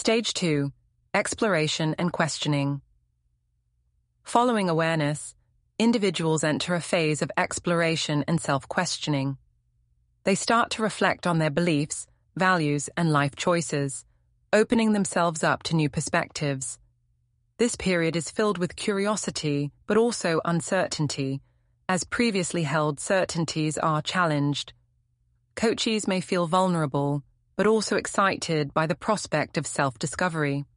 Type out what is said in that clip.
Stage 2. Exploration and questioning. Following awareness, individuals enter a phase of exploration and self-questioning. They start to reflect on their beliefs, values, and life choices, opening themselves up to new perspectives. This period is filled with curiosity, but also uncertainty, as previously held certainties are challenged. Coachees may feel vulnerable, but also excited by the prospect of self-discovery.